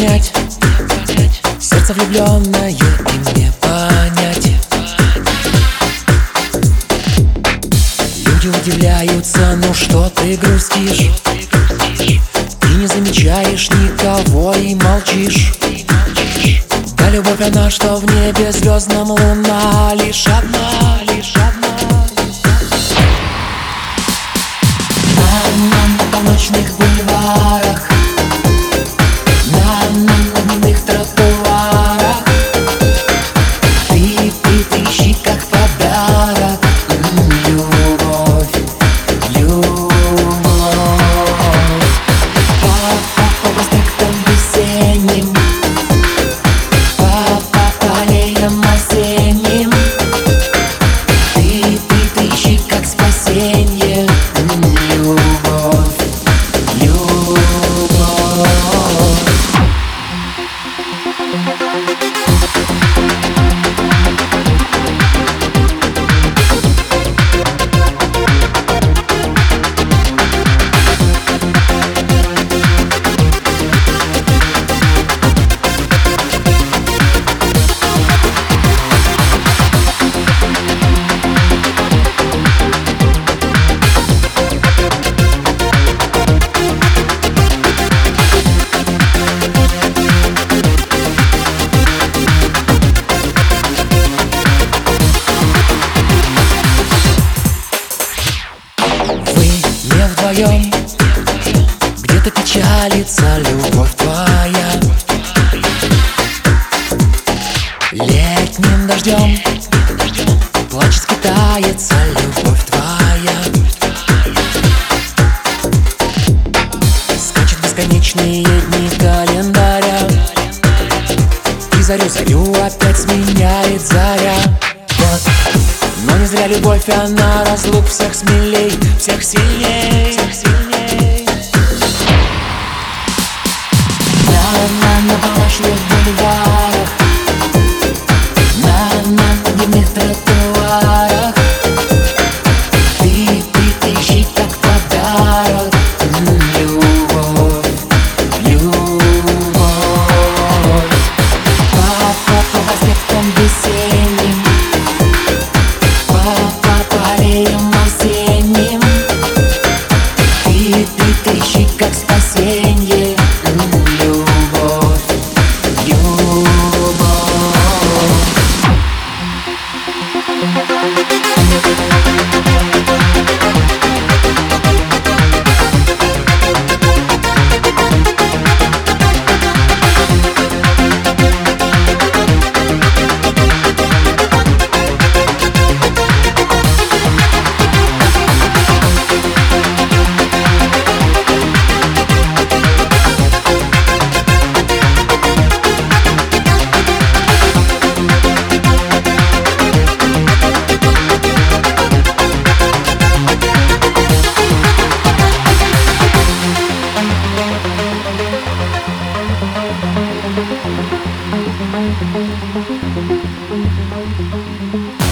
понять, сердце влюбленное им не понять. Люди удивляются, ну что ты грустишь? Ты не замечаешь никого и молчишь. Да любовь она, что в небе звездном луна, лишь одна, лишь одна. На полночных бульварах, на дневных тротуарах ты ищи как подарок любовь, любовь. По проспектам весенним, по аллеям осенним ты ищи как спасенье любовь, любовь. Вдвоем где-то печалится любовь твоя. Летним дождем плачет, скитается любовь твоя. Скачет бесконечные дни календаря, и зарю опять сменяет заря. Вот. Но не зря любовь, она разлук всех смелей, всех сильней, всех сильней. На полночных бульварах, на дневных тротуарах ты ищи как подарок любовь, любовь. По проспектам весенним, по аллеям осенним ты ищи как спасенье любовь, любовь. Thank you.